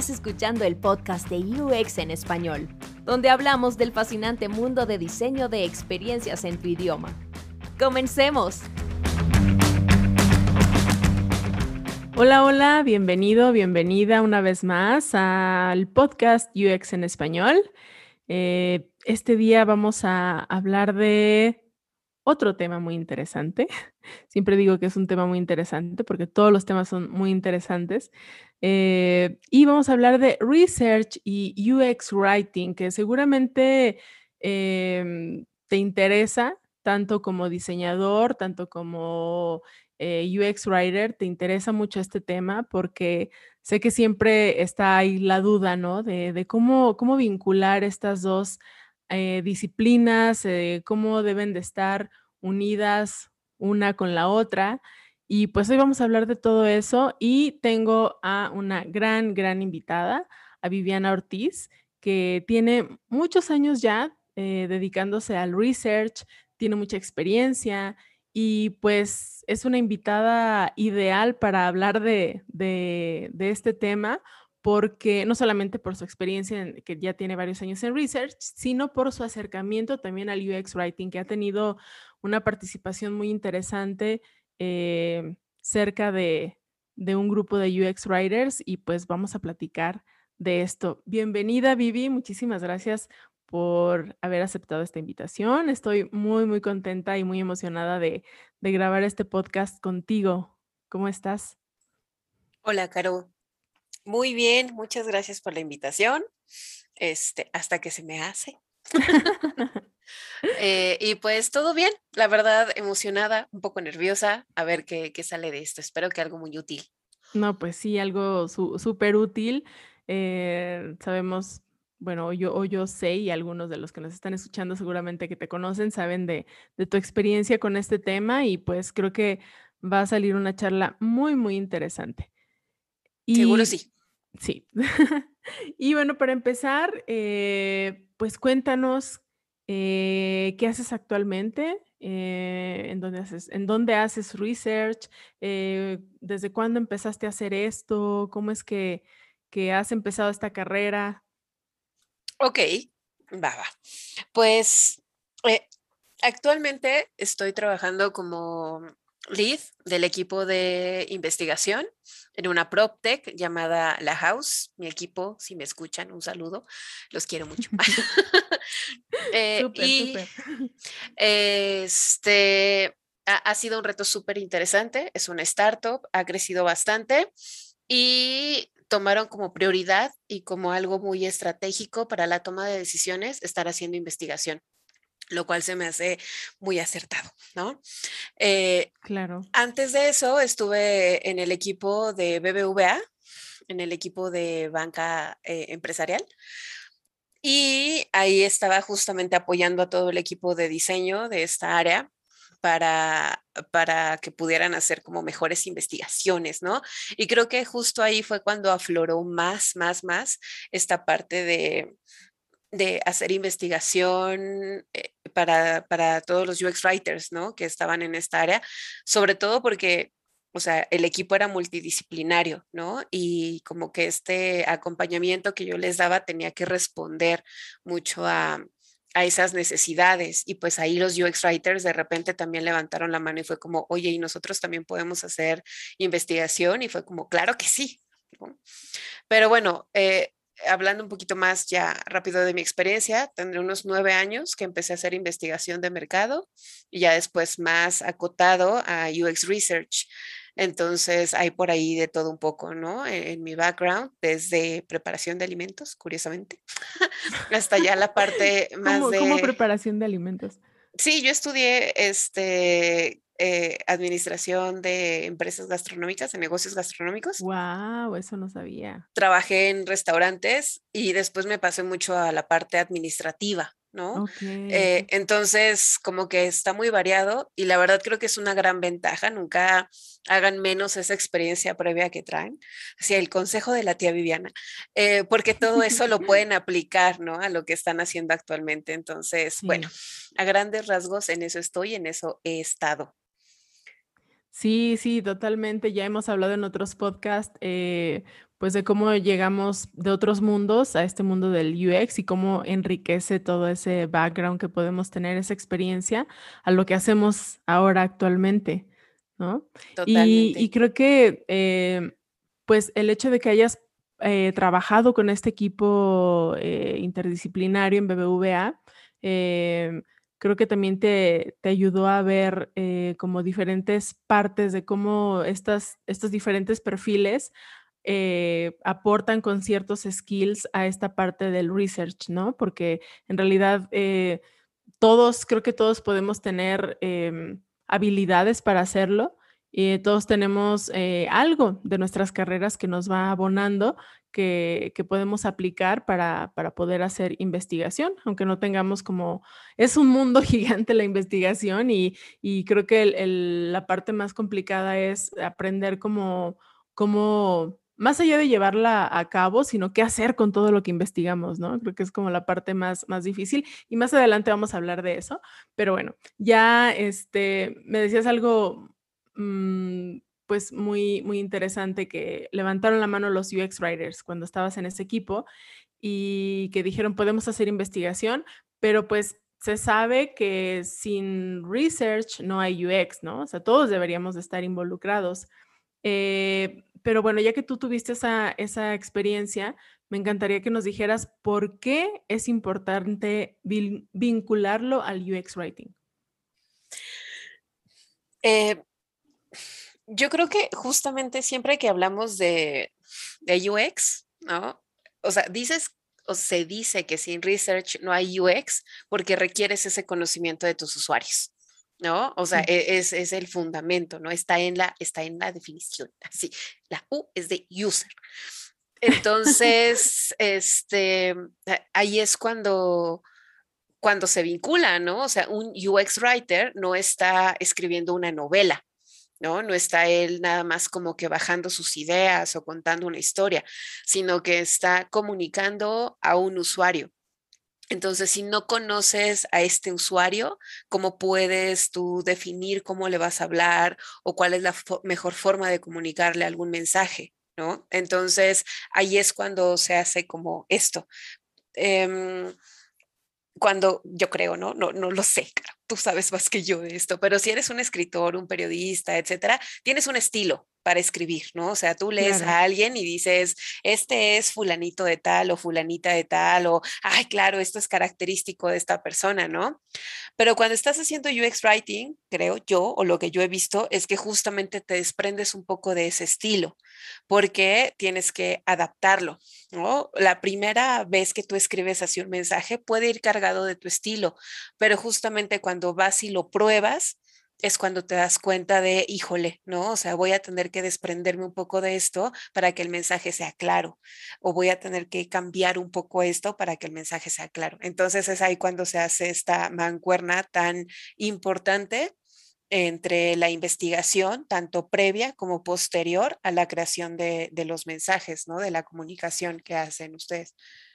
Estás escuchando el podcast de UX en español, donde hablamos del fascinante mundo de diseño de experiencias en tu idioma. ¡Comencemos! Hola, hola, bienvenido, bienvenida una vez más al podcast UX en español. Este día vamos a hablar de otro tema muy interesante. Siempre digo que es un tema muy interesante porque todos los temas son muy interesantes. Y vamos a hablar de research y UX writing, que seguramente te interesa tanto como diseñador, tanto como UX writer, te interesa mucho este tema porque sé que siempre está ahí la duda, ¿no? De cómo vincular estas dos disciplinas, cómo deben de estar unidas una con la otra. Y pues hoy vamos a hablar de todo eso y tengo a una gran invitada, a Viviana Ortiz, que tiene muchos años ya dedicándose al research, tiene mucha experiencia y pues es una invitada ideal para hablar de este tema porque no solamente por su experiencia, que ya tiene varios años en research, sino por su acercamiento también al UX Writing, que ha tenido una participación muy interesante cerca de un grupo de UX Writers y pues vamos a platicar de esto. Bienvenida, Vivi, muchísimas gracias por haber aceptado esta invitación. Estoy muy contenta y muy emocionada de grabar este podcast contigo. ¿Cómo estás? Hola, Caro. Muy bien, muchas gracias por la invitación. Hasta que se me hace. Y pues todo bien, la verdad, emocionada, un poco nerviosa, a ver qué sale de esto. Espero que algo muy útil. No, pues sí, algo súper útil. Sabemos, bueno, o yo sé, y algunos de los que nos están escuchando seguramente que te conocen, saben de tu experiencia con este tema y pues creo que va a salir una charla muy interesante. Seguro Y sí. sí. Y bueno, para empezar, pues cuéntanos qué haces actualmente, en dónde haces research, desde cuándo empezaste a hacer esto, cómo es que has empezado esta carrera. Ok, va. Pues eh, actualmente estoy trabajando como lead del equipo de investigación en una PropTech llamada La House. Mi equipo, si me escuchan, un saludo. Los quiero mucho. Súper, Y súper. ha sido un reto súper interesante. Es una startup, ha crecido bastante y tomaron como prioridad y como algo muy estratégico para la toma de decisiones estar haciendo investigación, lo cual se me hace muy acertado, ¿no? Eh, Claro. Antes de eso estuve en el equipo de BBVA, en el equipo de banca empresarial. Y ahí estaba justamente apoyando a todo el equipo de diseño de esta área para que pudieran hacer como mejores investigaciones, ¿no? Y creo que justo ahí fue cuando afloró más esta parte de hacer investigación para todos los UX writers, ¿no? Que estaban en esta área, sobre todo porque, o sea, el equipo era multidisciplinario, ¿no? Y como que este acompañamiento que yo les daba tenía que responder mucho a esas necesidades. Y pues ahí los UX writers de repente también levantaron la mano y fue como, oye, ¿y nosotros también podemos hacer investigación? Y fue como, claro que sí, ¿no? Pero bueno, hablando un poquito más ya rápido de mi experiencia, tendré unos 9 años que empecé a hacer investigación de mercado y ya después más acotado a UX Research. Entonces hay por ahí de todo un poco, ¿no? En mi background, desde preparación de alimentos, curiosamente, hasta ya la parte más ¿Cómo de... preparación de alimentos? Sí, yo estudié administración de empresas gastronómicas, de negocios gastronómicos. Wow, eso no sabía. Trabajé en restaurantes y después me pasé mucho a la parte administrativa, ¿no? Ok. Entonces, como que está muy variado y la verdad creo que es una gran ventaja. Nunca hagan menos esa experiencia previa que traen. Así el consejo de la tía Viviana, porque todo eso lo pueden aplicar, ¿no? A lo que están haciendo actualmente. Entonces, bueno, Sí. a grandes rasgos en eso estoy, en eso he estado. Sí, totalmente. Ya hemos hablado en otros podcasts, pues de cómo llegamos de otros mundos a este mundo del UX y cómo enriquece todo ese background que podemos tener, esa experiencia, a lo que hacemos ahora actualmente, ¿no? Y Totalmente. creo que, pues, el hecho de que hayas, trabajado con este equipo, interdisciplinario en BBVA, creo que también te ayudó a ver, como diferentes partes de cómo estos diferentes perfiles aportan con ciertos skills a esta parte del research, ¿no? Porque en realidad creo que todos podemos tener habilidades para hacerlo. Y todos tenemos algo de nuestras carreras que nos va abonando, que podemos aplicar para poder hacer investigación, aunque no tengamos como, es un mundo gigante la investigación y creo que la parte más complicada es aprender cómo más allá de llevarla a cabo, sino qué hacer con todo lo que investigamos, ¿no? Creo que es como la parte más difícil y más adelante vamos a hablar de eso. Pero bueno, ya me decías algo, mm, pues muy interesante, que levantaron la mano los UX writers cuando estabas en ese equipo y que dijeron podemos hacer investigación, pero pues se sabe que sin research no hay UX, ¿no? O sea, todos deberíamos de estar involucrados. Pero bueno, ya que tú tuviste esa experiencia, me encantaría que nos dijeras por qué es importante vincularlo al UX writing. Eh, yo creo que justamente siempre que hablamos de UX, ¿no? O sea, se dice que sin research no hay UX porque requieres ese conocimiento de tus usuarios, ¿no? O sea, Sí, es el fundamento, ¿no? Está en la definición, así. La U es de user. Entonces, ahí es cuando se vincula, ¿no? O sea, un UX writer no está escribiendo una novela, ¿no? No está él nada más como que bajando sus ideas o contando una historia, sino que está comunicando a un usuario. Entonces, si no conoces a este usuario, ¿cómo puedes tú definir cómo le vas a hablar o cuál es la mejor forma de comunicarle algún mensaje? ¿No? Entonces, ahí es cuando se hace como esto. Em, Cuando yo creo, ¿no? No lo sé, claro, tú sabes más que yo de esto, pero si eres un escritor, un periodista, etcétera, tienes un estilo para escribir, ¿no? O sea, tú lees claro. a alguien y dices, este es fulanito de tal o fulanita de tal, o, ay, claro, esto es característico de esta persona, ¿no? Pero cuando estás haciendo UX writing, creo yo, o lo que yo he visto, es que justamente te desprendes un poco de ese estilo, porque tienes que adaptarlo, ¿no? La primera vez que tú escribes así un mensaje puede ir cargado de tu estilo, pero justamente cuando vas y lo pruebas, es cuando te das cuenta de, híjole, ¿no? O sea, voy a tener que desprenderme un poco de esto para que el mensaje sea claro, o voy a tener que cambiar un poco esto para que el mensaje sea claro. Entonces es ahí cuando se hace esta mancuerna tan importante entre la investigación, tanto previa como posterior a la creación de los mensajes, ¿no? De la comunicación que hacen ustedes.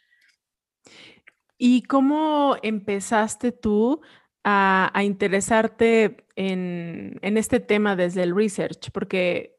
¿Y cómo empezaste tú a interesarte en este tema desde el research? Porque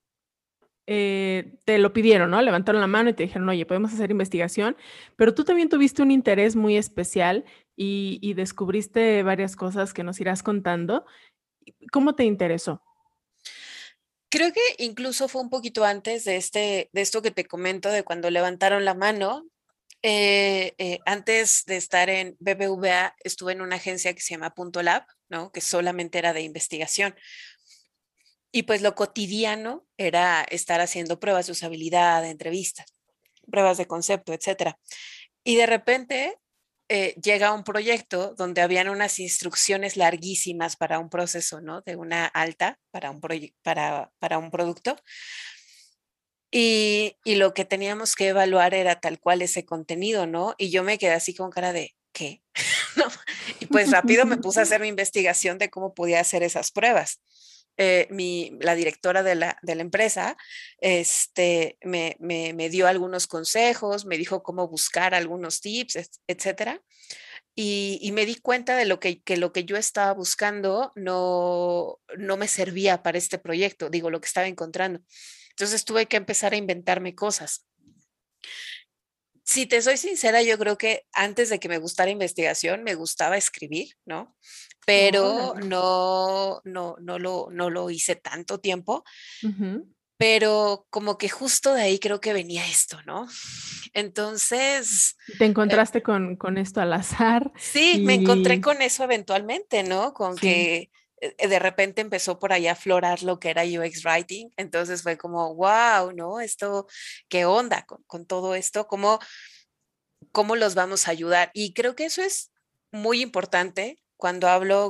te lo pidieron, ¿no? Levantaron la mano y te dijeron, oye, podemos hacer investigación, pero tú también tuviste un interés muy especial y descubriste varias cosas que nos irás contando. ¿Cómo te interesó? Creo que incluso fue un poquito antes de esto que te comento, de cuando levantaron la mano. Antes de estar en BBVA, estuve en una agencia que se llama Punto Lab, ¿no? Que solamente era de investigación. Y pues lo cotidiano era estar haciendo pruebas de usabilidad, de entrevistas, pruebas de concepto, etcétera. Y de repente llega un proyecto donde habían unas instrucciones larguísimas para un proceso, ¿no? De una alta para para un producto. Y lo que teníamos que evaluar era tal cual ese contenido, ¿no? Y yo me quedé así con cara de, ¿qué? ¿No? Y pues rápido me puse a hacer mi investigación de cómo podía hacer esas pruebas. La directora de la empresa me dio algunos consejos, me dijo cómo buscar algunos tips, etcétera. Y me di cuenta de que lo que yo estaba buscando no me servía para este proyecto, digo, lo que estaba encontrando. Entonces tuve que empezar a inventarme cosas. Si te soy sincera, yo creo que antes de que me gustara investigación, me gustaba escribir, ¿no? Pero Órale. no lo hice tanto tiempo, Ujú. pero como que justo de ahí creo que venía esto, ¿no? Entonces, Y te eh, encontraste con esto al azar sí, me encontré y con eso eventualmente, ¿no? Con sí. que de repente empezó por ahí a aflorar lo que era UX Writing. Entonces fue como, wow, ¿no? Esto, ¿qué onda con todo esto? ¿Cómo los vamos a ayudar? Y creo que eso es muy importante cuando hablo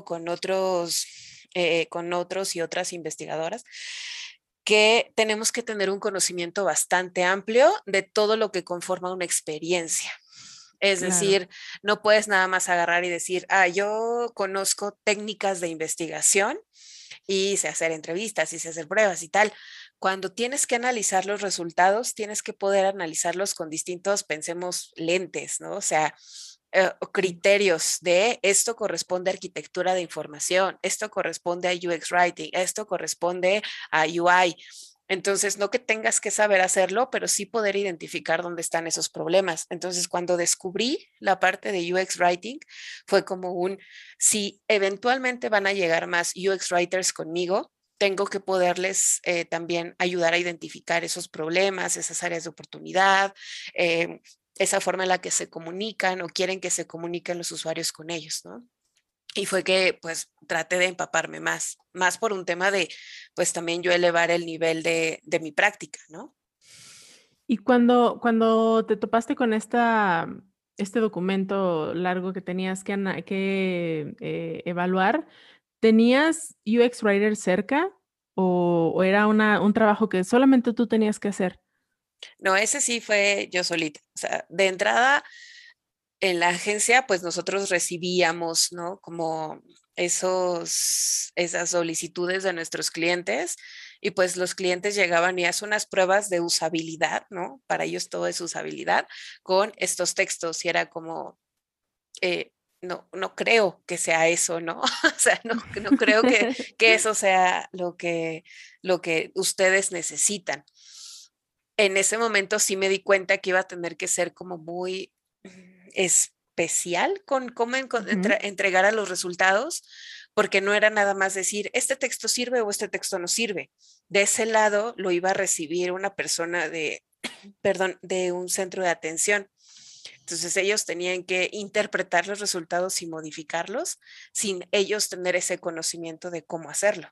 con otros y otras investigadoras, que tenemos que tener un conocimiento bastante amplio de todo lo que conforma una experiencia. Es Claro. decir, no puedes nada más agarrar y decir, yo conozco técnicas de investigación y sé hacer entrevistas y sé hacer pruebas y tal. Cuando tienes que analizar los resultados, tienes que poder analizarlos con distintos, pensemos, lentes, ¿no? O sea, Sí. criterios de esto corresponde a arquitectura de información, esto corresponde a UX Writing, esto corresponde a UI. Entonces, no que tengas que saber hacerlo, pero sí poder identificar dónde están esos problemas. Entonces, cuando descubrí la parte de UX Writing, fue como si eventualmente van a llegar más UX Writers conmigo, tengo que poderles también ayudar a identificar esos problemas, esas áreas de oportunidad, eh, esa forma en la que se comunican o quieren que se comuniquen los usuarios con ellos, ¿no? Y fue que pues traté de empaparme más por un tema de pues también yo elevar el nivel de mi práctica, ¿no? Y cuando te topaste con este documento largo que tenías que evaluar, ¿tenías UX Writer cerca o era un trabajo que solamente tú tenías que hacer? No, ese sí fue yo solita. O sea, de entrada en la agencia, pues nosotros recibíamos, ¿no? Como esas solicitudes de nuestros clientes y pues los clientes llegaban y hacían unas pruebas de usabilidad, ¿no? Para ellos todo es usabilidad con estos textos y era como, eh, no creo que sea eso, ¿no? O sea, no creo que eso sea lo que ustedes necesitan. En ese momento sí me di cuenta que iba a tener que ser como muy especial con cómo Ujú. entregar a los resultados, porque no era nada más decir, este texto sirve o este texto no sirve. De ese lado lo iba a recibir una persona perdón, de un centro de atención. Entonces ellos tenían que interpretar los resultados y modificarlos sin ellos tener ese conocimiento de cómo hacerlo.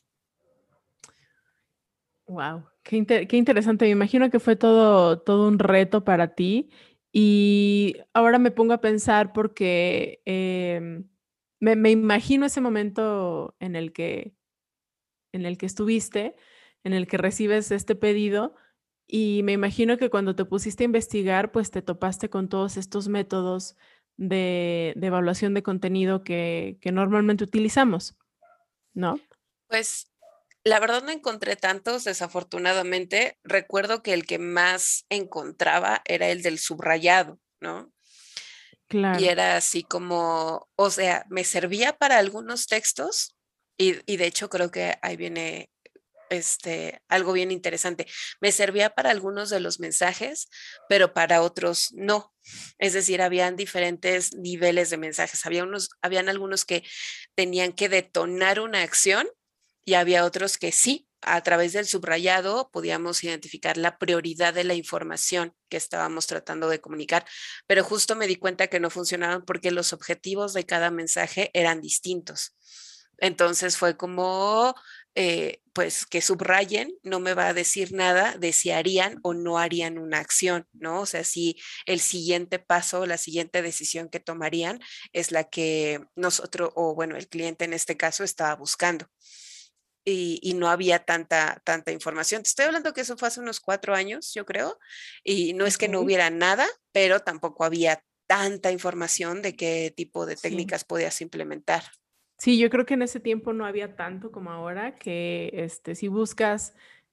Wow, qué interesante. Me imagino que fue todo un reto para ti. Y ahora me pongo a pensar porque, me imagino ese momento en el que estuviste, en el que recibes este pedido, y me imagino que cuando te pusiste a investigar, pues, te topaste con todos estos métodos de evaluación de contenido que normalmente utilizamos, ¿no? Pues la verdad no encontré tantos, desafortunadamente. Recuerdo que el que más encontraba era el del subrayado, ¿no? Y Claro. era así como, o sea, me servía para algunos textos y de hecho creo que ahí viene algo bien interesante. Me servía para algunos de los mensajes, pero para otros no. Es decir, habían diferentes niveles de mensajes. Habían algunos que tenían que detonar una acción y había otros que sí. A través del subrayado podíamos identificar la prioridad de la información que estábamos tratando de comunicar, pero justo me di cuenta que no funcionaban porque los objetivos de cada mensaje eran distintos. Entonces fue como, pues que subrayen no me va a decir nada de si harían o no harían una acción, ¿no? O sea, si el siguiente paso, la siguiente decisión que tomarían es la que nosotros, o bueno, el cliente en este caso estaba buscando. Y no había tanta información. Te estoy hablando que eso fue hace unos 4 años, yo creo, y no es que no Okey. hubiera nada, pero tampoco había tanta información de qué tipo de Sí. técnicas podías implementar. Sí, yo creo que en ese tiempo no había tanto como ahora, que, si buscas,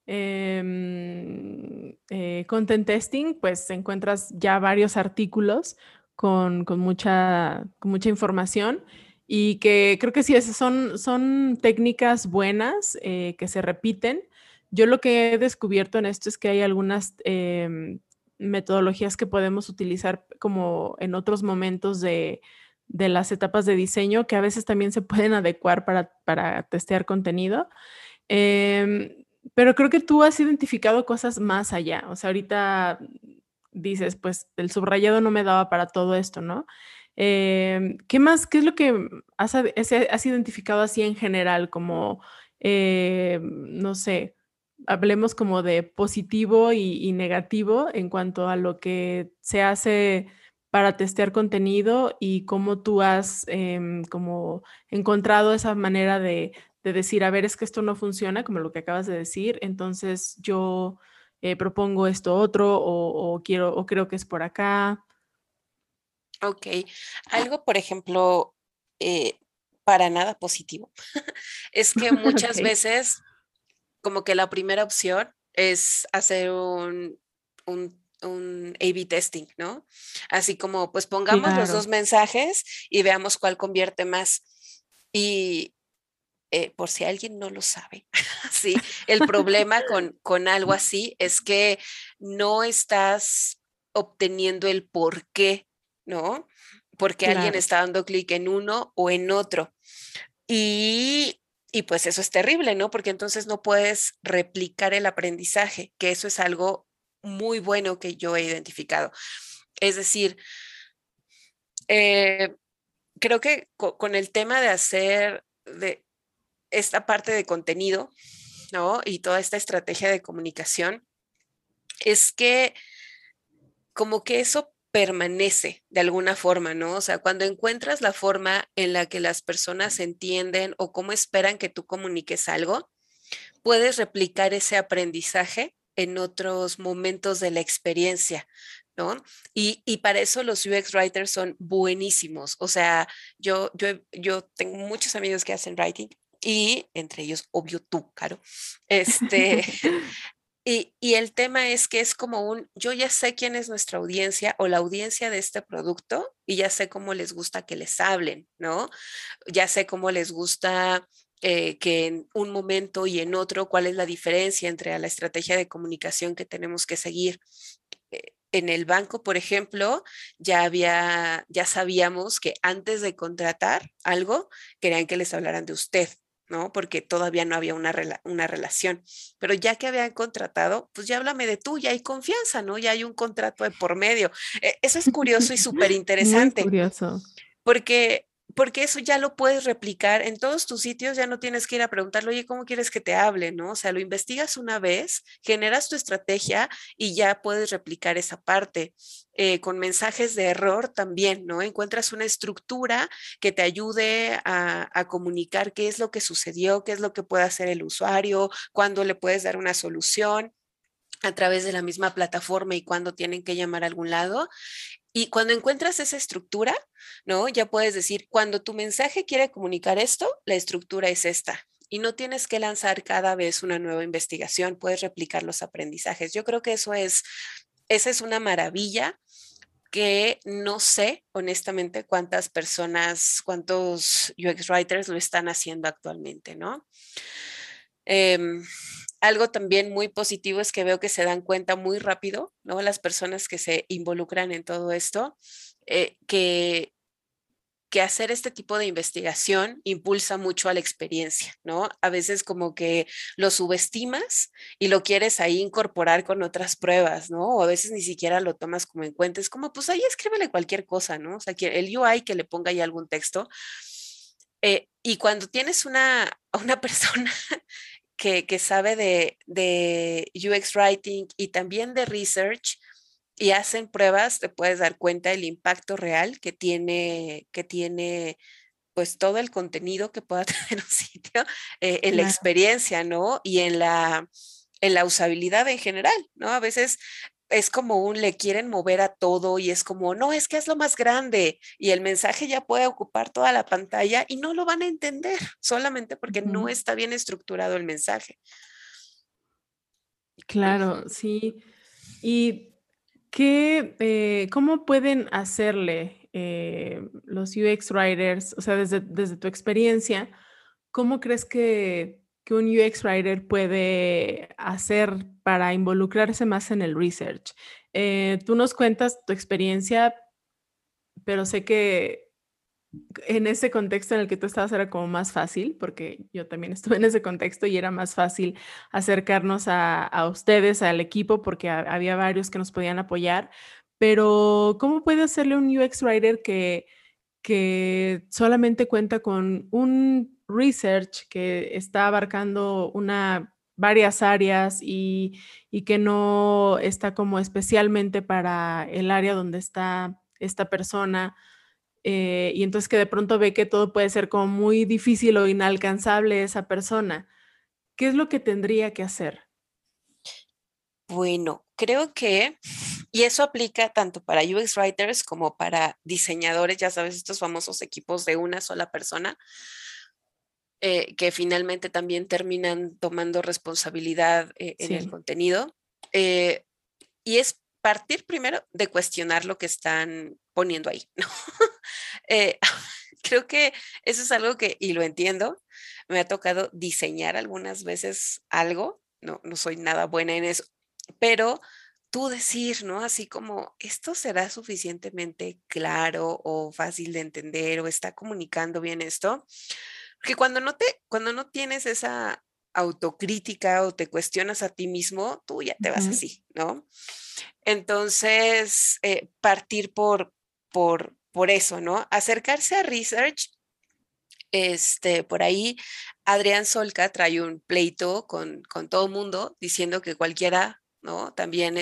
content testing, pues encuentras ya varios artículos con mucha información, y que creo que sí, esas son técnicas buenas, que se repiten, Yo lo que he descubierto en esto es que hay algunas metodologías que podemos utilizar como en otros momentos de las etapas de diseño que a veces también se pueden adecuar para testear contenido. Pero creo que tú has identificado cosas más allá. O sea, ahorita dices, pues el subrayado no me daba para todo esto, ¿no? ¿Qué más? ¿Qué es lo que has identificado así en general? Como, no sé, hablemos como de positivo y negativo en cuanto a lo que se hace para testear contenido y cómo tú has como encontrado esa manera de decir, a ver, es que esto no funciona, como lo que acabas de decir, entonces yo propongo esto otro o quiero o creo que es por acá. Ok, algo, por ejemplo, para nada positivo, es que muchas Ok, veces como que la primera opción es hacer un A/B testing, ¿no? Así como, pues pongamos los dos claro, mensajes y veamos cuál convierte más. Y por si alguien no lo sabe, sí, el problema con algo así es que no estás obteniendo el por qué, ¿no? Porque alguien claro, está dando clic en uno o en otro. Y, y pues eso es terrible, ¿no? Porque entonces no puedes replicar el aprendizaje, que eso es algo muy bueno que yo he identificado. Es decir, eh, creo que con el tema de hacer de esta parte de contenido, ¿no? Y toda esta estrategia de comunicación, es que como que eso permanece de alguna forma, ¿no? O sea, cuando encuentras la forma en la que las personas entienden o cómo esperan que tú comuniques algo, puedes replicar ese aprendizaje en otros momentos de la experiencia, ¿no? Y para eso los UX writers son buenísimos. O sea, yo tengo muchos amigos que hacen writing y entre ellos, obvio tú, Caro. Este, y el tema es que es como yo ya sé quién es nuestra audiencia o la audiencia de este producto y ya sé cómo les gusta que les hablen, ¿no? Ya sé cómo les gusta que en un momento y en otro, cuál es la diferencia entre la estrategia de comunicación que tenemos que seguir. En el banco, por ejemplo, ya sabíamos que antes de contratar algo, querían que les hablaran de usted, ¿no? Porque todavía no había una relación. Pero ya que habían contratado, pues ya háblame de tú, ya hay confianza, ¿no? Ya hay un contrato de por medio. Eso es curioso y súper muy interesante curioso. porque, porque eso ya lo puedes replicar en todos tus sitios, ya no tienes que ir a preguntarle, oye, ¿cómo quieres que te hable? ¿No? O sea, lo investigas una vez, generas tu estrategia y ya puedes replicar esa parte. Con mensajes de error también, ¿no? Encuentras una estructura que te ayude a comunicar qué es lo que sucedió, qué es lo que puede hacer el usuario, cuándo le puedes dar una solución a través de la misma plataforma y cuándo tienen que llamar a algún lado. Y cuando encuentras esa estructura, ¿no? Ya puedes decir, cuando tu mensaje quiere comunicar esto, la estructura es esta. Y no tienes que lanzar cada vez una nueva investigación, puedes replicar los aprendizajes. Yo creo que esa es una maravilla que no sé honestamente cuántas personas, cuántos UX writers lo están haciendo actualmente, ¿no? Em, Algo también muy positivo es que veo que se dan cuenta muy rápido, ¿no? Las personas que se involucran en todo esto, eh, que, que hacer este tipo de investigación impulsa mucho a la experiencia, ¿no? A veces como que lo subestimas y lo quieres ahí incorporar con otras pruebas, ¿no? O a veces ni siquiera lo tomas como en cuenta. Es como, pues ahí escríbele cualquier cosa, ¿no? O sea, que el UI que le ponga ahí algún texto. Y cuando tienes una persona que sabe de UX Writing y también de Research y hacen pruebas, te puedes dar cuenta del impacto real que tiene pues todo el contenido que pueda tener un sitio en la Claro. experiencia, ¿no? Y en la usabilidad en general, ¿no? A veces es como le quieren mover a todo y es como, no, es que es lo más grande y el mensaje ya puede ocupar toda la pantalla y no lo van a entender solamente porque no Ujú. está bien estructurado el mensaje. Claro, Ujú. sí. ¿Y cómo pueden hacerle los UX writers? O sea, desde tu experiencia, ¿cómo crees que que un UX Writer puede hacer para involucrarse más en el research? Tú nos cuentas tu experiencia, pero sé que en ese contexto en el que tú estabas era como más fácil, porque yo también estuve en ese contexto y era más fácil acercarnos a ustedes, al equipo, porque había varios que nos podían apoyar. Pero, ¿cómo puede hacerle un UX Writer que solamente cuenta con un research que está abarcando varias áreas y que no está como especialmente para el área donde está esta persona? Y entonces que de pronto ve que todo puede ser como muy difícil o inalcanzable esa persona. ¿Qué es lo que tendría que hacer? Bueno, creo que, y eso aplica tanto para UX writers como para diseñadores, ya sabes, estos famosos equipos de una sola persona, que finalmente también terminan tomando responsabilidad en el Sí, contenido. eh, y es partir primero de cuestionar lo que están poniendo ahí, ¿no? Eh, creo que eso es algo que, y lo entiendo, me ha tocado diseñar algunas veces algo, no soy nada buena en eso, pero tú decir, ¿no? Así como, ¿esto será suficientemente claro o fácil de entender o está comunicando bien esto? Porque cuando no tienes esa autocrítica o te cuestionas a ti mismo, tú ya te vas ujú, así, ¿no? Entonces, partir por eso, ¿no? Acercarse a research, por ahí Adrián Solca trae un pleito con todo mundo diciendo que cualquiera, ¿no? También,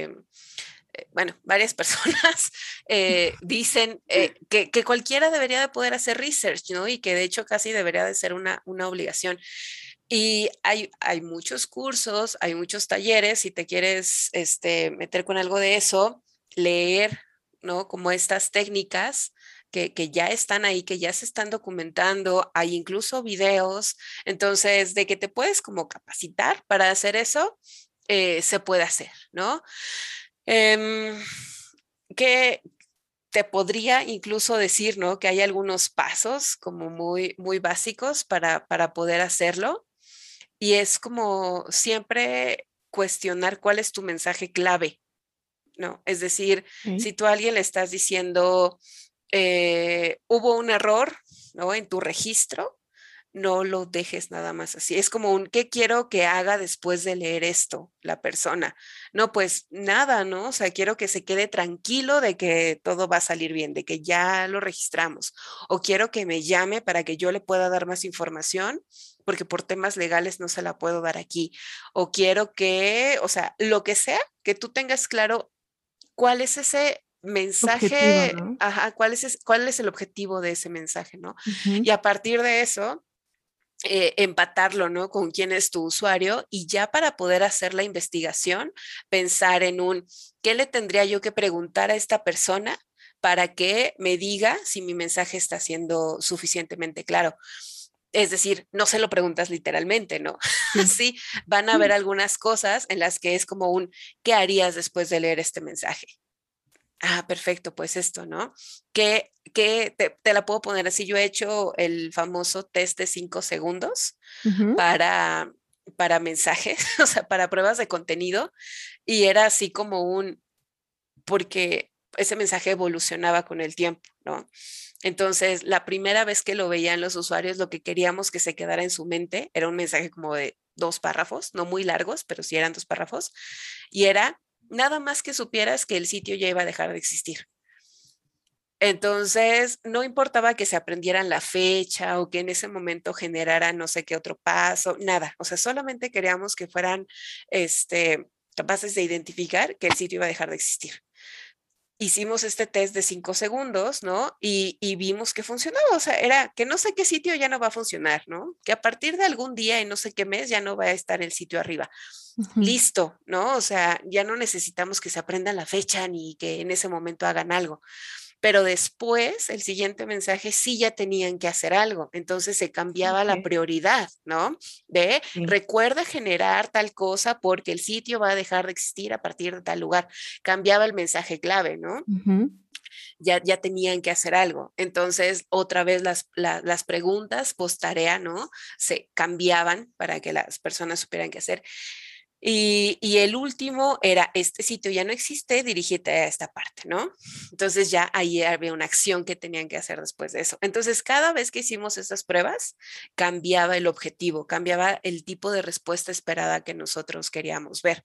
bueno, varias personas dicen que cualquiera debería de poder hacer research, ¿no? Y que de hecho casi debería de ser una obligación. Y hay muchos cursos, hay muchos talleres, si te quieres meter con algo de eso, leer, ¿no? Como estas técnicas que ya están ahí, que ya se están documentando, hay incluso videos, entonces de que te puedes como capacitar para hacer eso, se puede hacer, ¿no? Em, que te podría incluso decir, ¿no? Que hay algunos pasos como muy, muy básicos para poder hacerlo. Y es como siempre cuestionar cuál es tu mensaje clave, ¿no? Es decir, okey, si tú a alguien le estás diciendo, hubo un error, ¿no? En tu registro, no lo dejes nada más así. Es como un, ¿qué quiero que haga después de leer esto la persona? No, pues nada, ¿no? O sea, quiero que se quede tranquilo de que todo va a salir bien, de que ya lo registramos. O quiero que me llame para que yo le pueda dar más información, porque por temas legales no se la puedo dar aquí. O quiero que, o sea, lo que sea, que tú tengas claro cuál es ese objetivo, mensaje, ¿no? ajá, cuál es el objetivo de ese mensaje, ¿no? Ujú, Y a partir de eso empatarlo, ¿no? Con quién es tu usuario y ya para poder hacer la investigación, pensar en ¿qué le tendría yo que preguntar a esta persona para que me diga si mi mensaje está siendo suficientemente claro? Es decir, no se lo preguntas literalmente, ¿no? sí, Sí, van a haber algunas cosas en las que es como ¿qué harías después de leer este mensaje? Ah, perfecto, pues esto, ¿no? Que te la puedo poner así. Yo he hecho el famoso test de 5 segundos ujú, para, para mensajes, o sea, para pruebas de contenido, y era así como porque ese mensaje evolucionaba con el tiempo, ¿no? Entonces, la primera vez que lo veían los usuarios, lo que queríamos que se quedara en su mente era un mensaje como de 2 párrafos, no muy largos, pero sí eran 2 párrafos, y era nada más que supieras que el sitio ya iba a dejar de existir. Entonces, no importaba que se aprendieran la fecha o que en ese momento generaran no sé qué otro paso, nada. O sea, solamente queríamos que fueran capaces de identificar que el sitio iba a dejar de existir. Hicimos este test de 5 segundos, ¿no? Y vimos que funcionaba. O sea, era que no sé qué sitio ya no va a funcionar, ¿no? Que a partir de algún día en no sé qué mes ya no va a estar el sitio arriba. ujú. Listo, ¿no? O sea, ya no necesitamos que se aprendan la fecha ni que en ese momento hagan algo, pero después el siguiente mensaje sí ya tenían que hacer algo, entonces se cambiaba la Okey, prioridad, ¿no? De sí, recuerda generar tal cosa porque el sitio va a dejar de existir a partir de tal lugar. Cambiaba el mensaje clave, ¿no? ujú, ya tenían que hacer algo. Entonces, otra vez las preguntas post tarea, ¿no? Se cambiaban para que las personas supieran qué hacer. Y el último era, este sitio ya no existe, dirígete a esta parte, ¿no? Entonces ya ahí había una acción que tenían que hacer después de eso. Entonces, cada vez que hicimos esas pruebas, cambiaba el objetivo, cambiaba el tipo de respuesta esperada que nosotros queríamos ver.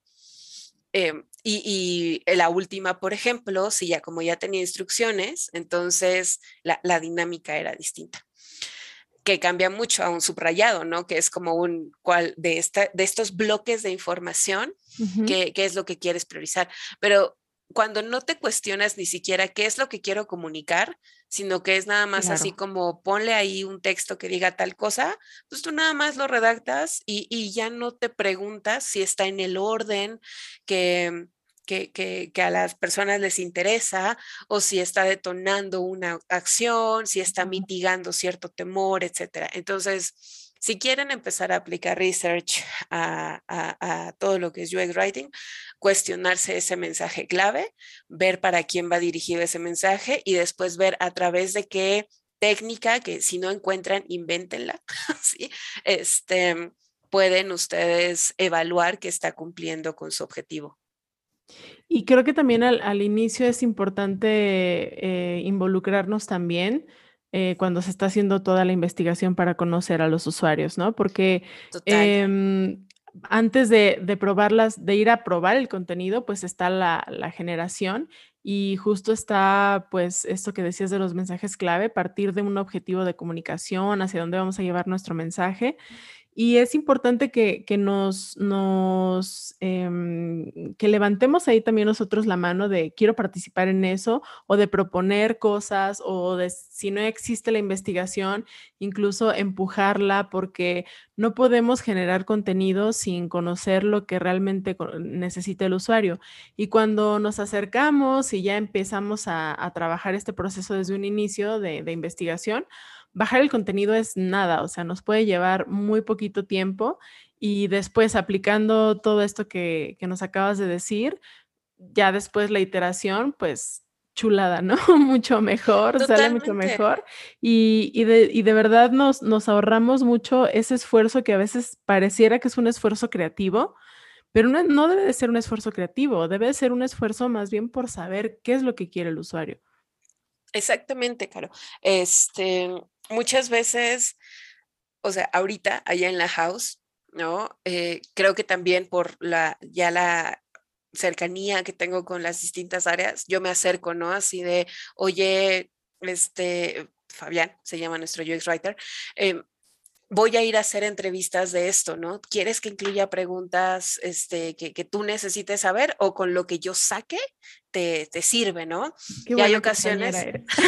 Y la última, por ejemplo, si ya como ya tenía instrucciones, entonces la dinámica era distinta, que cambia mucho a un subrayado, ¿no? Que es como un cual de estos bloques de información, qué es lo que quieres priorizar. Pero cuando no te cuestionas ni siquiera qué es lo que quiero comunicar, sino que es nada más así Claro. como ponle ahí un texto que diga tal cosa, pues tú nada más lo redactas y ya no te preguntas si está en el orden que, que a las personas les interesa o si está detonando una acción, si está Ujú. mitigando cierto temor, etcétera. Entonces, si quieren empezar a aplicar research a todo lo que es UX Writing, cuestionarse ese mensaje clave, ver para quién va dirigido ese mensaje y después ver a través de qué técnica, que si no encuentran, invéntenla, ¿sí? Pueden ustedes evaluar que está cumpliendo con su objetivo. Y creo que también al inicio es importante involucrarnos también cuando se está haciendo toda la investigación para conocer a los usuarios, ¿no? Porque Total. antes de probarlas, de ir a probar el contenido, pues está la generación y justo está, pues, esto que decías de los mensajes clave, partir de un objetivo de comunicación, hacia dónde vamos a llevar nuestro mensaje. Y es importante que que levantemos ahí también nosotros la mano de quiero participar en eso, o de proponer cosas, o de si no existe la investigación, incluso empujarla, porque no podemos generar contenido sin conocer lo que realmente necesita el usuario. Y cuando nos acercamos y ya empezamos a trabajar este proceso desde un inicio de investigación, bajar el contenido es nada, o sea, nos puede llevar muy poquito tiempo y después aplicando todo esto que nos acabas de decir, ya después la iteración, pues chulada, ¿no? Mucho mejor, sale mucho Totalmente. mejor y de verdad nos ahorramos mucho ese esfuerzo que a veces pareciera que es un esfuerzo creativo, pero no debe de ser un esfuerzo creativo, debe de ser un esfuerzo más bien por saber qué es lo que quiere el usuario. Exactamente, Caro. Muchas veces, o sea, ahorita allá en la house, ¿no? Creo que también por la cercanía que tengo con las distintas áreas, yo me acerco, ¿no? Así de, oye, Fabián, se llama nuestro UX writer, voy a ir a hacer entrevistas de esto, ¿no? ¿Quieres que incluya preguntas que tú necesites saber o con lo que yo saque te sirve, ¿no? Qué Y hay buena compañera ocasiones. eres.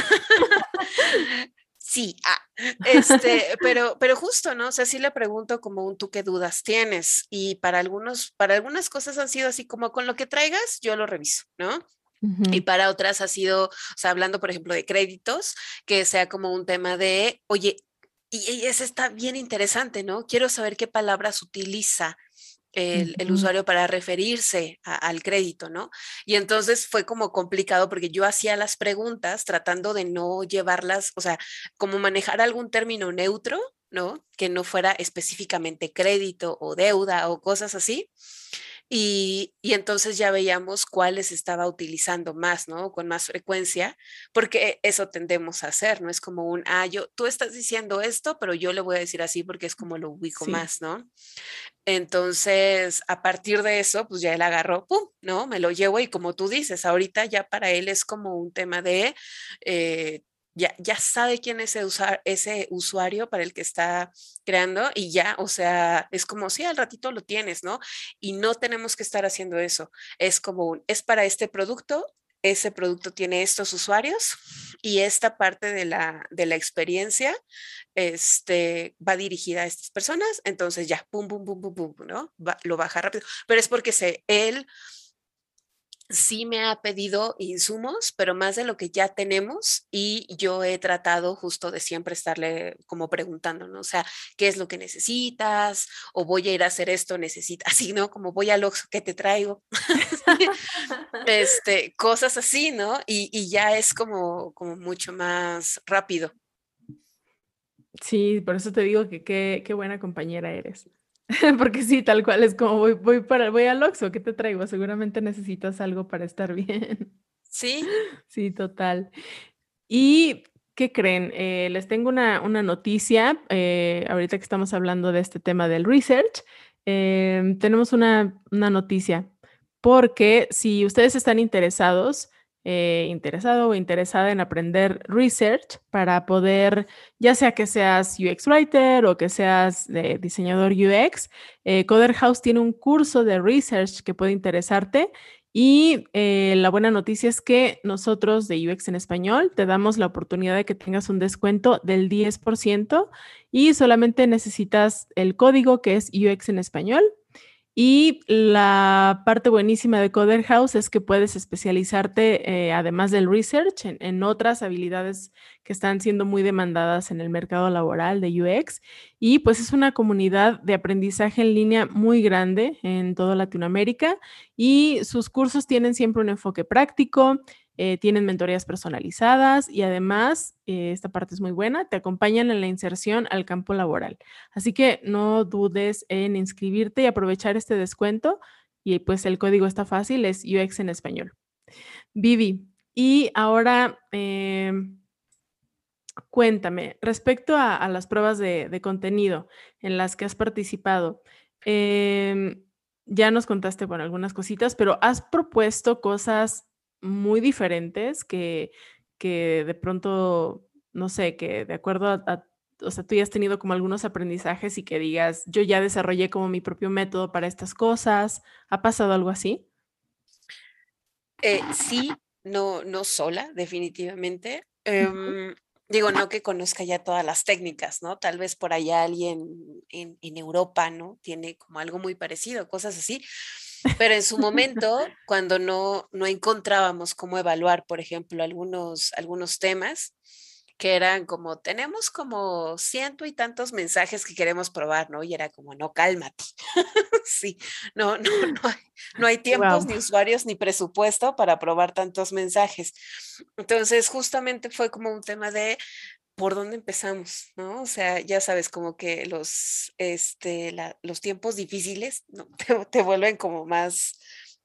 Sí, pero justo, ¿no? O sea, sí le pregunto como un tú qué dudas tienes y para algunas cosas han sido así como con lo que traigas, yo lo reviso, ¿no? Y Ujú. para otras ha sido, o sea, hablando, por ejemplo, de créditos, que sea como un tema de, oye, y ese está bien interesante, ¿no? Quiero saber qué palabras utiliza el Ujú. usuario para referirse al crédito, ¿no? Y entonces fue como complicado porque yo hacía las preguntas tratando de no llevarlas, o sea, como manejar algún término neutro, ¿no? Que no fuera específicamente crédito o deuda o cosas así. Y entonces ya veíamos cuáles estaba utilizando más, ¿no? Con más frecuencia, porque eso tendemos a hacer, ¿no? Es como tú estás diciendo esto, pero yo le voy a decir así porque es como lo ubico Sí. más, ¿no? Entonces, a partir de eso, pues ya él agarró, ¡pum!, ¿no? Me lo llevo y como tú dices, ahorita ya para él es como un tema de, eh, ya sabe quién es ese usuario para el que está creando y ya, o sea, es como si al ratito lo tienes, ¿no? Y no tenemos que estar haciendo eso. Es como es para este producto, ese producto tiene estos usuarios y esta parte de la experiencia va dirigida a estas personas, entonces ya, pum, pum, pum, pum, pum, ¿no? Lo baja rápido, pero es porque él sí me ha pedido insumos, pero más de lo que ya tenemos, y yo he tratado justo de siempre estarle como preguntando, ¿no? O sea, ¿qué es lo que necesitas? O voy a ir a hacer esto, necesitas, así, ¿no? Como voy al Oxxo, ¿qué te traigo? Cosas así, ¿no? Y ya es como mucho más rápido. Sí, por eso te digo que qué buena compañera eres. Porque sí, tal cual es como voy al Oxxo, ¿qué te traigo? Seguramente necesitas algo para estar bien. Sí, Sí, total. ¿Y qué creen? Les tengo una noticia, ahorita que estamos hablando de este tema del research, tenemos una noticia, porque si ustedes están interesados, interesado o interesada en aprender research para poder, ya sea que seas UX writer o que seas diseñador UX, Coder House tiene un curso de research que puede interesarte. Y la buena noticia es que nosotros de UX en español te damos la oportunidad de que tengas un descuento del 10% y solamente necesitas el código que es UX en español. Y la parte buenísima de Coder House es que puedes especializarte, además del research, en otras habilidades que están siendo muy demandadas en el mercado laboral de UX. Y pues es una comunidad de aprendizaje en línea muy grande en toda Latinoamérica y sus cursos tienen siempre un enfoque práctico, tienen mentorías personalizadas y además, esta parte es muy buena, te acompañan en la inserción al campo laboral. Así que no dudes en inscribirte y aprovechar este descuento. Y pues el código está fácil, es UX en español. Vivi, y ahora cuéntame, respecto a las pruebas de contenido en las que has participado, em, ya nos contaste, bueno, algunas cositas, pero ¿has propuesto cosas muy diferentes que de pronto, no sé, que de acuerdo o sea, tú ya has tenido como algunos aprendizajes y que digas, yo ya desarrollé como mi propio método para estas cosas? ¿Ha pasado algo así? sí, no, no sola, definitivamente. Ujú. Digo, no que conozca ya todas las técnicas, ¿no? Tal vez por allá alguien en Europa, ¿no? Tiene como algo muy parecido, cosas así. Pero en su momento, cuando no encontrábamos cómo evaluar, por ejemplo, algunos temas, que eran como, tenemos como ciento y tantos mensajes que queremos probar, ¿no? Y era como, no, cálmate. Sí, no hay, no hay tiempos, Wow. ni usuarios, ni presupuesto para probar tantos mensajes. Entonces, justamente fue como un tema de por dónde empezamos, ¿no? O sea, ya sabes, como que los tiempos difíciles, ¿no? Te vuelven como más,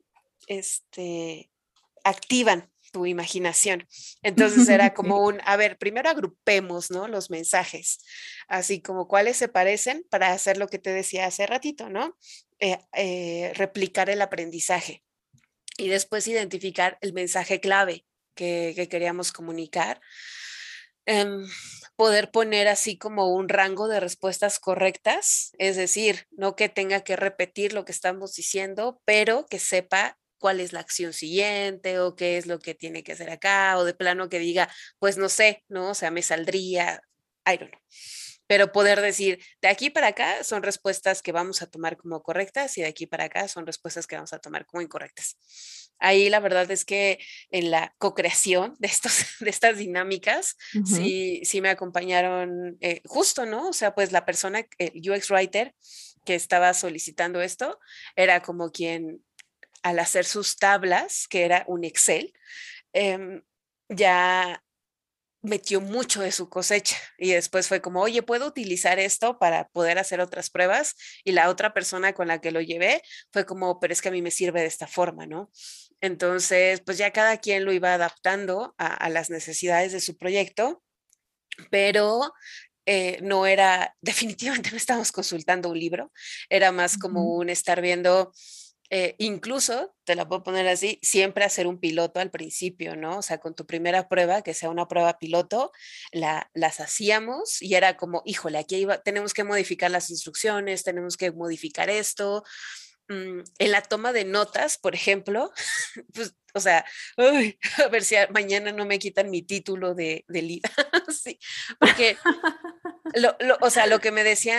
este, activan tu imaginación. Entonces era Sí. como a ver, primero agrupemos, ¿no? Los mensajes, así como cuáles se parecen para hacer lo que te decía hace ratito, ¿no? Replicar el aprendizaje y después identificar el mensaje clave que queríamos comunicar. Em, Poder poner así como un rango de respuestas correctas, es decir, no que tenga que repetir lo que estamos diciendo, pero que sepa cuál es la acción siguiente o qué es lo que tiene que hacer acá, o de plano que diga, pues no sé, ¿no? O sea, me saldría, I don't know. Pero poder decir, de aquí para acá son respuestas que vamos a tomar como correctas y de aquí para acá son respuestas que vamos a tomar como incorrectas. Ahí la verdad es que en la co-creación de estas dinámicas, Ujú. sí me acompañaron justo, ¿no? O sea, pues la persona, el UX Writer que estaba solicitando esto, era como quien al hacer sus tablas, que era un Excel, em, ya metió mucho de su cosecha y después fue como, oye, ¿puedo utilizar esto para poder hacer otras pruebas? Y la otra persona con la que lo llevé fue como, pero es que a mí me sirve de esta forma, ¿no? Entonces, pues ya cada quien lo iba adaptando a las necesidades de su proyecto, pero no era, definitivamente no estábamos consultando un libro, era más como Ujú. un estar viendo, incluso, te la puedo poner así, siempre hacer un piloto al principio, ¿no? O sea, con tu primera prueba, que sea una prueba piloto, las hacíamos y era como, híjole, aquí tenemos que modificar las instrucciones, tenemos que modificar esto. En la toma de notas, por ejemplo, pues, o sea, ay, a ver si mañana no me quitan mi título de sí, porque o sea, lo que me decían,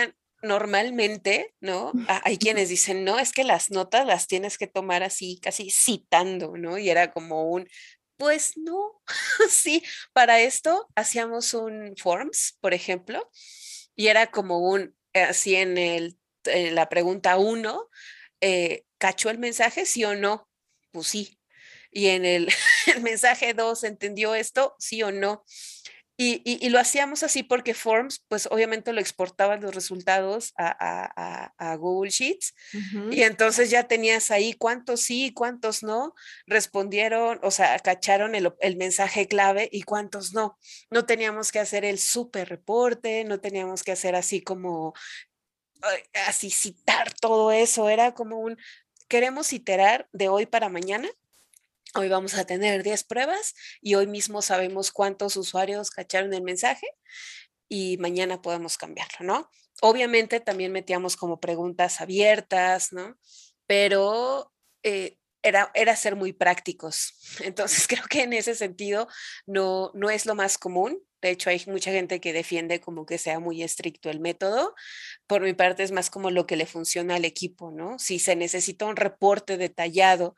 normalmente, ¿no? Hay quienes dicen, no, es que las notas las tienes que tomar así, casi citando, ¿no? Y era como pues no, sí, para esto hacíamos un forms, por ejemplo, y era como así en la pregunta 1, ¿cachó el mensaje, sí o no? Pues sí. Y en el mensaje 2, ¿entendió esto? Sí o no. Y lo hacíamos así porque Forms, pues obviamente lo exportaban los resultados a Google Sheets y entonces ya tenías ahí cuántos sí y cuántos no respondieron, o sea, cacharon el mensaje clave y cuántos no. No teníamos que hacer el súper reporte, no teníamos que hacer así como, así citar todo eso, era como queremos iterar de hoy para mañana. Hoy vamos a tener 10 pruebas y hoy mismo sabemos cuántos usuarios cacharon el mensaje y mañana podemos cambiarlo, ¿no? Obviamente también metíamos como preguntas abiertas, ¿no? Pero era ser muy prácticos. Entonces creo que en ese sentido no es lo más común. De hecho, hay mucha gente que defiende como que sea muy estricto el método. Por mi parte es más como lo que le funciona al equipo, ¿no? Si se necesita un reporte detallado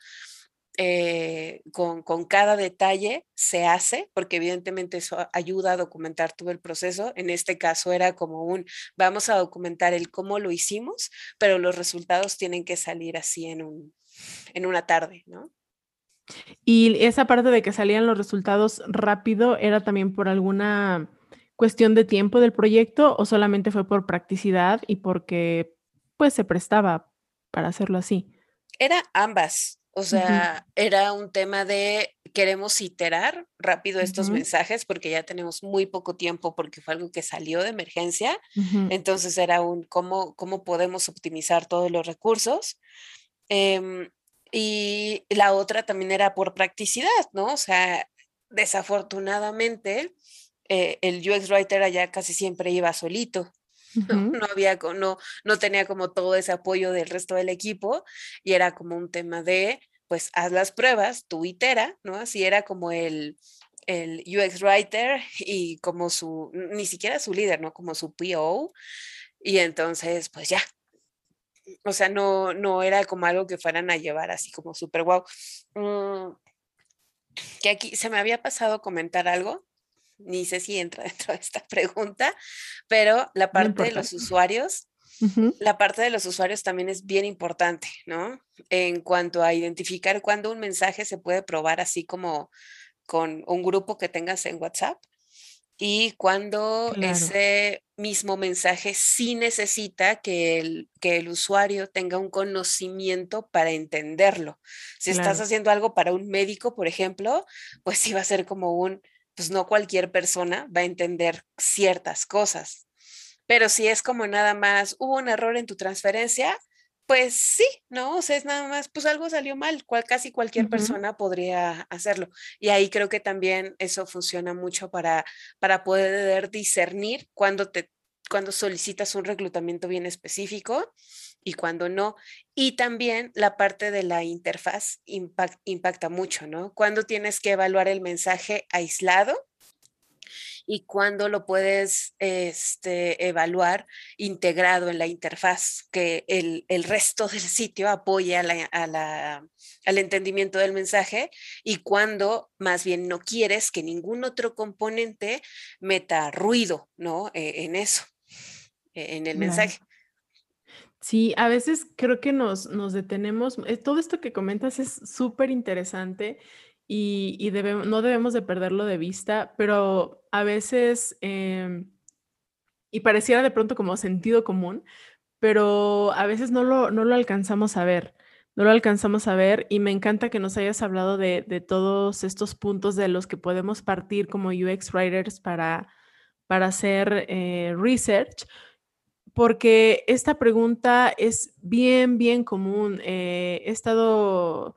con cada detalle se hace, porque evidentemente eso ayuda a documentar todo el proceso. En este caso era como vamos a documentar el cómo lo hicimos, pero los resultados tienen que salir así en una tarde, ¿no? Y esa parte de que salían los resultados rápido, ¿era también por alguna cuestión de tiempo del proyecto o solamente fue por practicidad y porque, pues, se prestaba para hacerlo así? Era ambas. O Ujú, sea, era un tema de queremos iterar rápido estos ujú, mensajes porque ya tenemos muy poco tiempo porque fue algo que salió de emergencia. ujú. Entonces era cómo podemos optimizar todos los recursos. Em, y la otra también era por practicidad, ¿no? O sea, desafortunadamente, el UX Writer allá casi siempre iba solito. No, Ujú, no tenía como todo ese apoyo del resto del equipo y era como un tema de, pues haz las pruebas, tú itera, ¿no? Así era como el UX Writer y como ni siquiera su líder, ¿no? Como su PO. Y entonces, pues ya, o sea, no era como algo que fueran a llevar así como súper guau. Que aquí se me había pasado comentar algo, ni sé si entra dentro de esta pregunta, pero no importa. Ujú, la parte de los usuarios también es bien importante, ¿no? En cuanto a identificar cuándo un mensaje se puede probar así como con un grupo que tengas en WhatsApp y cuando claro, ese mismo mensaje sí necesita que el usuario tenga un conocimiento para entenderlo. Si estás claro. haciendo algo para un médico, por ejemplo, pues sí va a ser como pues no cualquier persona va a entender ciertas cosas. Pero si es como nada más, hubo un error en tu transferencia, pues sí, ¿no? O sea, es nada más, pues algo salió mal, casi cualquier Ujú, persona podría hacerlo. Y ahí creo que también eso funciona mucho para poder discernir cuando solicitas un reclutamiento bien específico y cuando no. Y también la parte de la interfaz impacta mucho, ¿no? Cuando tienes que evaluar el mensaje aislado y cuándo lo puedes evaluar integrado en la interfaz, que el resto del sitio apoye al entendimiento del mensaje y cuando más bien no quieres que ningún otro componente meta ruido, ¿no? En eso, en el claro. mensaje. Sí, a veces creo que nos detenemos, todo esto que comentas es súper interesante y no debemos de perderlo de vista, pero a veces, y pareciera de pronto como sentido común, pero a veces no lo alcanzamos a ver, no lo alcanzamos a ver, y me encanta que nos hayas hablado de todos estos puntos de los que podemos partir como UX writers para hacer, research, porque esta pregunta es bien, bien común. He estado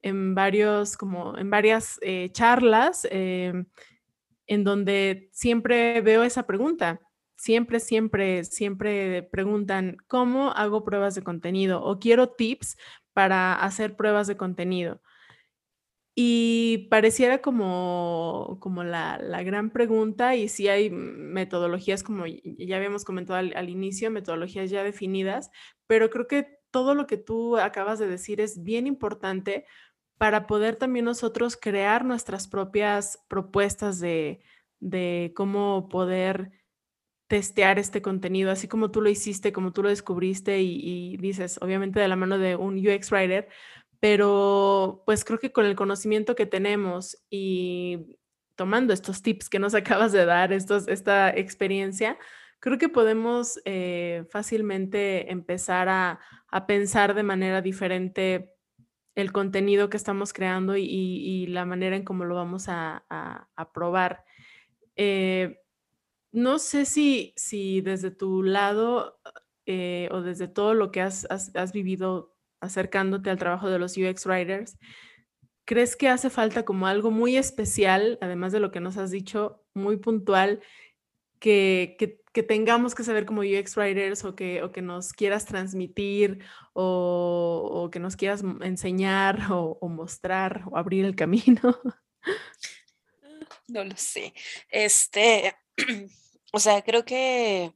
en varias, charlas, en donde siempre veo esa pregunta. Siempre, siempre, siempre preguntan: "¿Cómo hago pruebas de contenido?", o "Quiero tips para hacer pruebas de contenido". Y pareciera como la gran pregunta, y sí hay metodologías, como ya habíamos comentado al inicio, metodologías ya definidas, pero creo que todo lo que tú acabas de decir es bien importante para poder también nosotros crear nuestras propias propuestas de cómo poder testear este contenido, así como tú lo hiciste, como tú lo descubriste y dices, obviamente de la mano de un UX writer, pero pues creo que con el conocimiento que tenemos y tomando estos tips que nos acabas de dar, esta experiencia, creo que podemos fácilmente empezar a pensar de manera diferente el contenido que estamos creando y la manera en cómo lo vamos a probar. Eh, no sé si desde tu lado, o desde todo lo que has vivido acercándote al trabajo de los UX writers, ¿crees que hace falta como algo muy especial, además de lo que nos has dicho, muy puntual, que tengamos que saber como UX writers o que nos quieras transmitir o que nos quieras enseñar o mostrar o abrir el camino? No lo sé. O sea, creo que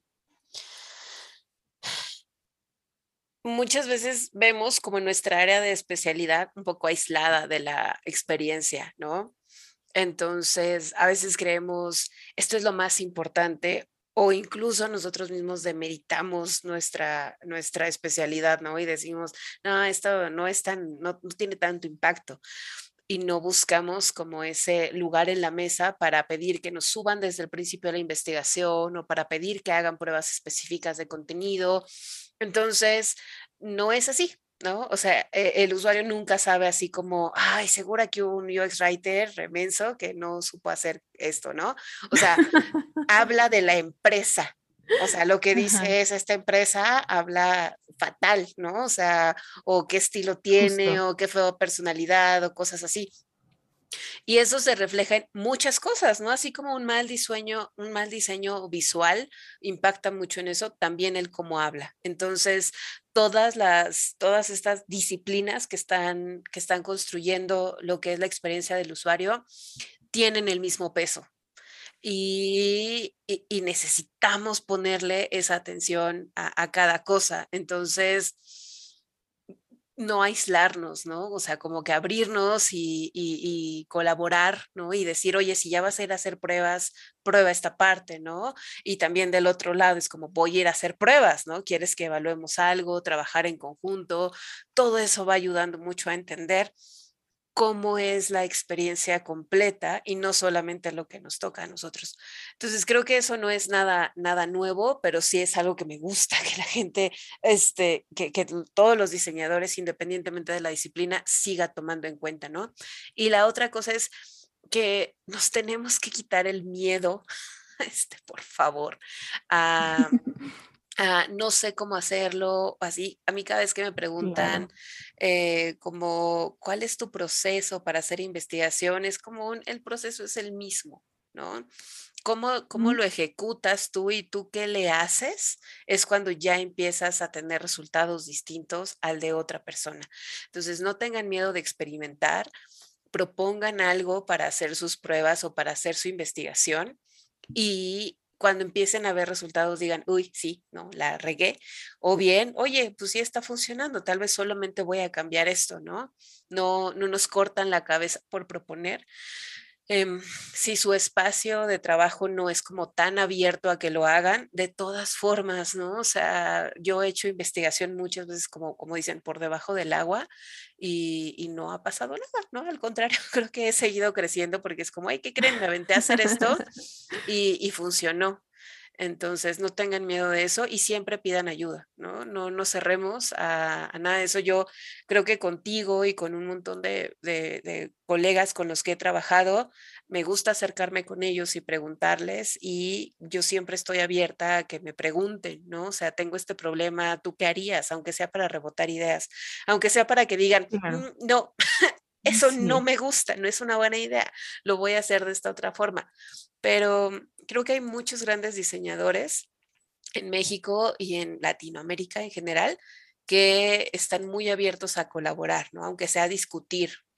muchas veces vemos como nuestra área de especialidad un poco aislada de la experiencia, ¿no? Entonces, a veces creemos, esto es lo más importante, o incluso nosotros mismos demeritamos nuestra especialidad, ¿no? Y decimos, no, esto no es no tiene tanto impacto. Y no buscamos como ese lugar en la mesa para pedir que nos suban desde el principio de la investigación o para pedir que hagan pruebas específicas de contenido. Entonces, no es así, ¿no? O sea, el usuario nunca sabe así como, ay, segura que un UX writer remenso que no supo hacer esto, ¿no? O sea, habla de la empresa. O sea, lo que Ajá, dice es esta empresa habla fatal, ¿no? O sea, o qué estilo tiene, justo. o qué feo personalidad, o cosas así. Y eso se refleja en muchas cosas, ¿no? Así como un mal diseño visual impacta mucho en eso, también el cómo habla. Entonces, todas estas disciplinas que están construyendo lo que es la experiencia del usuario tienen el mismo peso. Y necesitamos ponerle esa atención a cada cosa. Entonces, no aislarnos, ¿no? O sea, como que abrirnos y colaborar, ¿no? Y decir, oye, si ya vas a ir a hacer pruebas, prueba esta parte, ¿no? Y también del otro lado es como, voy a ir a hacer pruebas, ¿no? ¿Quieres que evaluemos algo, trabajar en conjunto? Todo eso va ayudando mucho a entender cómo es la experiencia completa y no solamente lo que nos toca a nosotros. Entonces, creo que eso no es nada nuevo, pero sí es algo que me gusta, que la gente, que todos los diseñadores, independientemente de la disciplina, siga tomando en cuenta, ¿no? Y la otra cosa es que nos tenemos que quitar el miedo, por favor, a no sé cómo hacerlo, así. A mí cada vez que me preguntan Claro. como, ¿cuál es tu proceso para hacer investigaciones? El proceso es el mismo, ¿no? ¿Cómo Ujú. lo ejecutas tú y tú qué le haces? Es cuando ya empiezas a tener resultados distintos al de otra persona. Entonces, no tengan miedo de experimentar, propongan algo para hacer sus pruebas o para hacer su investigación y cuando empiecen a ver resultados digan, uy, sí, no, la regué. O bien, oye, pues sí está funcionando, tal vez solamente voy a cambiar esto, ¿no? No nos cortan la cabeza por proponer. Si su espacio de trabajo no es como tan abierto a que lo hagan, de todas formas, ¿no? O sea, yo he hecho investigación muchas veces, como dicen, por debajo del agua y no ha pasado nada, ¿no? Al contrario, creo que he seguido creciendo porque es como, ay, ¿qué creen? Me aventé a hacer esto y funcionó. Entonces, no tengan miedo de eso y siempre pidan ayuda, ¿no? No cerremos a nada de eso. Yo creo que contigo y con un montón de colegas con los que he trabajado, me gusta acercarme con ellos y preguntarles y yo siempre estoy abierta a que me pregunten, ¿no? O sea, tengo este problema, ¿tú qué harías? Aunque sea para rebotar ideas, aunque sea para que digan, Claro. No, eso no Sí. me gusta, no es una buena idea, lo voy a hacer de esta otra forma. Pero creo que hay muchos grandes diseñadores en México y en Latinoamérica en general que están muy abiertos a colaborar, ¿no? Aunque sea a discutir.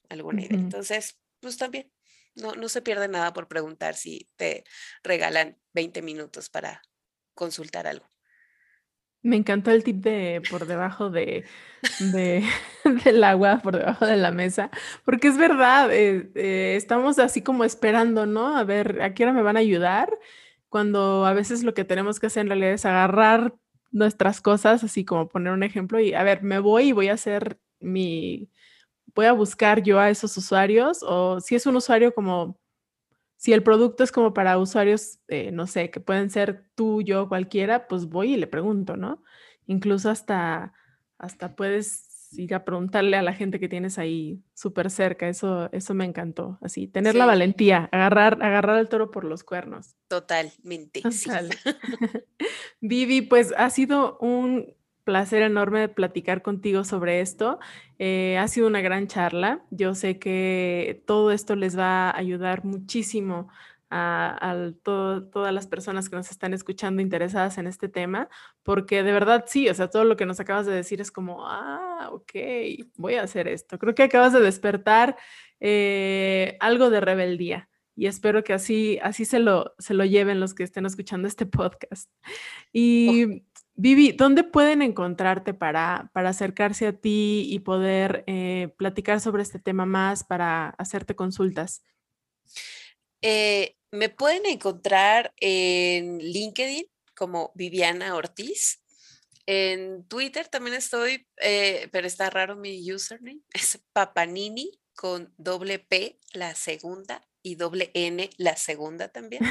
alguna idea. Entonces, pues también, no se pierde nada por preguntar si te regalan 20 minutos para consultar algo. Me encantó el tip de por debajo de del agua, por debajo de la mesa, porque es verdad, estamos así como esperando, ¿no? A ver, ¿a qué hora me van a ayudar? Cuando a veces lo que tenemos que hacer en realidad es agarrar nuestras cosas, así como poner un ejemplo y, a ver, me voy y voy a buscar yo a esos usuarios, o si es un usuario como si el producto es como para usuarios, no sé, que pueden ser tú, yo, cualquiera, pues voy y le pregunto, ¿no? Incluso hasta puedes ir a preguntarle a la gente que tienes ahí súper cerca. Eso me encantó. Así, tener la Sí, valentía, agarrar al toro por los cuernos. totalmente, sí. Total. Vivi, pues ha sido un placer enorme platicar contigo sobre esto. Ha sido una gran charla. Yo sé que todo esto les va a ayudar muchísimo todas las personas que nos están escuchando interesadas en este tema, porque de verdad sí, o sea, todo lo que nos acabas de decir es como, ok, voy a hacer esto. Creo que acabas de despertar algo de rebeldía. Y espero que así se lo lleven los que estén escuchando este podcast. Oh, Y Vivi, ¿dónde pueden encontrarte para acercarse a ti y poder platicar sobre este tema más, para hacerte consultas? me pueden encontrar en LinkedIn como Viviana Ortiz. En Twitter también estoy, pero está raro mi username. Es Papanini con doble P la segunda y doble N la segunda también.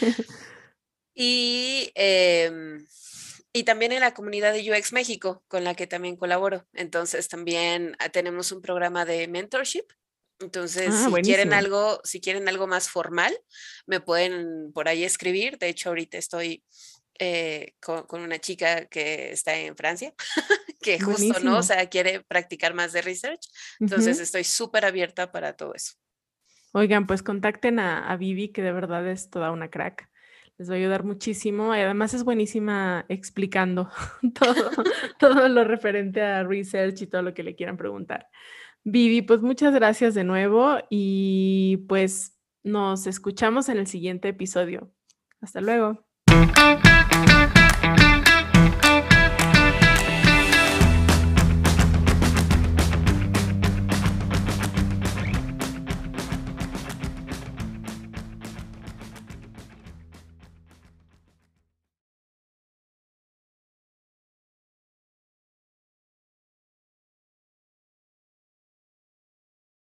Y, y también en la comunidad de UX México, con la que también colaboro. Entonces también tenemos un programa de mentorship. Entonces, Buenísimo. si quieren algo más formal, me pueden por ahí escribir. De hecho, ahorita estoy con una chica que está en Francia, que justo, ¿no? O Buenísimo. sea, quiere practicar más de research. Entonces, Ujú. estoy súper abierta para todo eso. Oigan, pues contacten a Vivi, que de verdad es toda una crack. Les va a ayudar muchísimo. Y además es buenísima explicando todo, todo lo referente a research y todo lo que le quieran preguntar. Vivi, pues muchas gracias de nuevo y pues nos escuchamos en el siguiente episodio. Hasta luego.